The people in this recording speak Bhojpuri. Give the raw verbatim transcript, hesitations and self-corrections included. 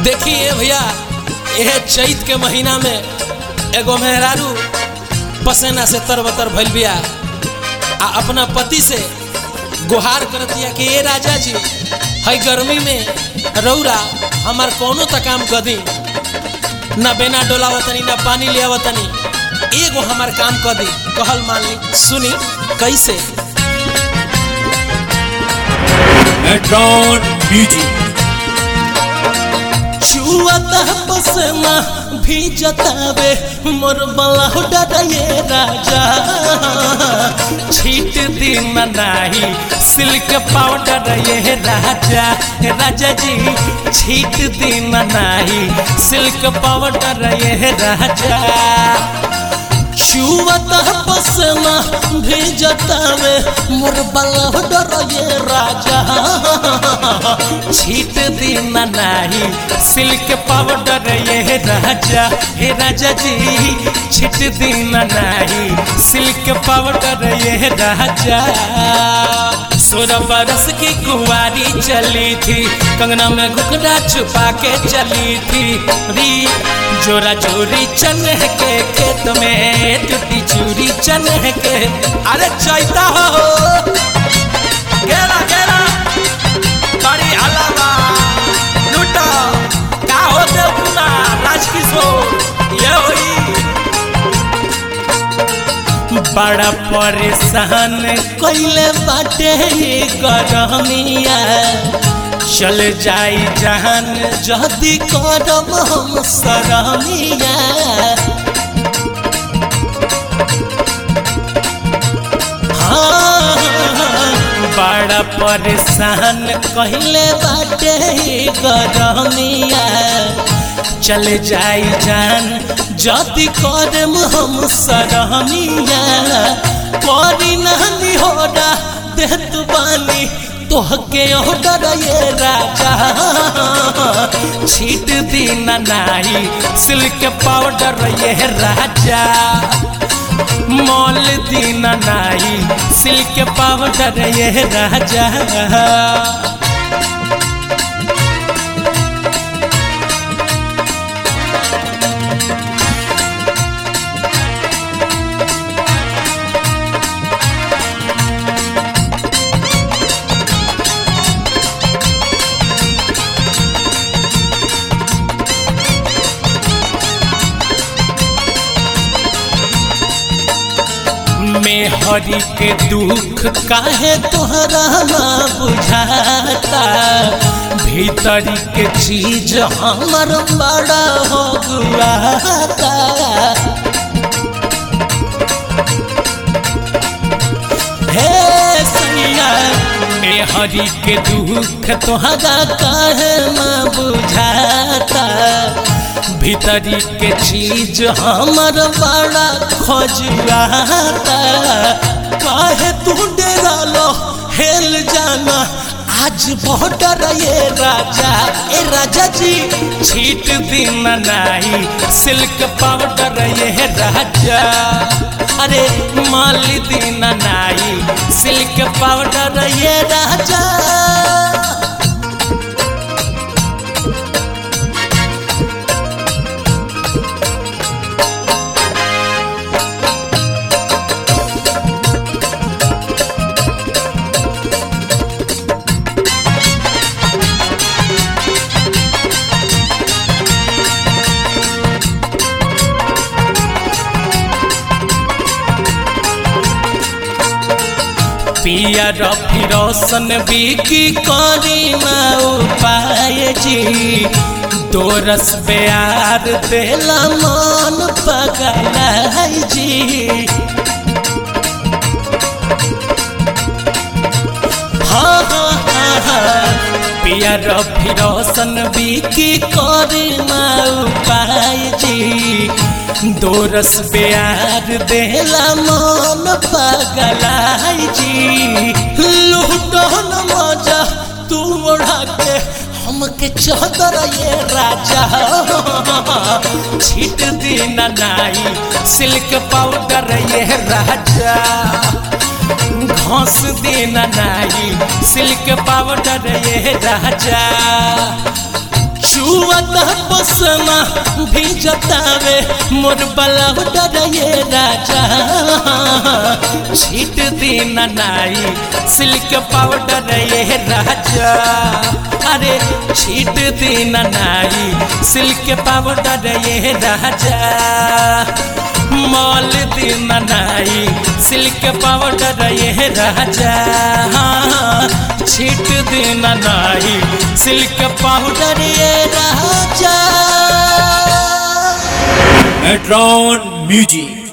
देखिए भैया यह चैत के महीना में एगो मेहरारू पसेना से तरबतर भइल बिया आ अपना पति से गुहार करतिया कि ए राजा जी हई गर्मी में रौरा हमार कोनो त काम कदी ना बेना डोलावतनी ना पानी लियावतनी एगो हमार काम कदी कहल मान ली सुनी कैसे मेट्रॉन म्यूजिक छुआता पसेना भीजतावे मोर बलहुडा ये राजा छीट दिन नाही सिल्क पाउडर ये राजा राजा जी छीट दिन नाही सिल्क पाउडर ये राजा छुआता पसेना भीजतावे मोर बलहुडा ये राजा छीट दिन नाही सिल्क पाउडर ये राजा हे राजा जी छीट दिन नाही सिल्क पाउडर ये राजा सोलह बरस की कुंवारी चली थी कंगना में घुघरा छुपा के चली थी री जोरा चोरी चन के खेत में टूटी चूरी चन के अरे चैता हो गेला गेला बड़ी अलावा लूटो का होते पुना राजकिशोर ये होई बड़ा परेशान कोइले बाटे गरमिया चल जाई जहान जदी करम हम सरमिया हाँ बड़ा परेशान कहले बाटे गरमिया चल जाई जान जदी करम हम सरमिया करी नहीं होड़ा देत बानी तोहके ऑर्डर ये राजा छीट दिन नाही सिल्क पाउडर ये राजा मॉल दिन नाही सिल्क पाउडर ये राजा में हरि के दुख काहे तोहरा ना बुझाता भीतरी के चीज हमर बड़ा हो गुआता हे सैया में हरि के दुख तोहरा काहे ना बुझाता भीतरी के चीज हमर बड़ा खोजुआता काहे तू डेरा लो हेल जाना आज बॉर्डर ये राजा ए राजा जी छीट दिन नाही सिल्क पाउडर ये राजा अरे माल दिन नाही सिल्क पाउडर ये राजा पिया रफी रोशन बिकी करी ना उपाय जी दो रस प्यार देला मन पगला जी हाँ हाँ हाँ हाँ पिया रफी रोशन बिकी करी ना उपाय जी दो रस प्यार देला मन पगलाई जी लूटो न मजा तू ओढ़ा के हमके चादर ये राजा छीट दिन नाही सिल्क पाउडर ये राजा घास दिन नाही सिल्क पाउडर ये राजा छुअत पसना भी जतावे मोर बलौडर ये राजा छीट देना नाई सिल्क पाउडर ये राजा अरे छीट देना नाई सिल्क पाउडर ये राजा मॉल देना नाई सिल्क पाउडर ये राजा छीट देना नाई सिल्क पाउडर ये राजा। मेट्रॉन म्यूजिक।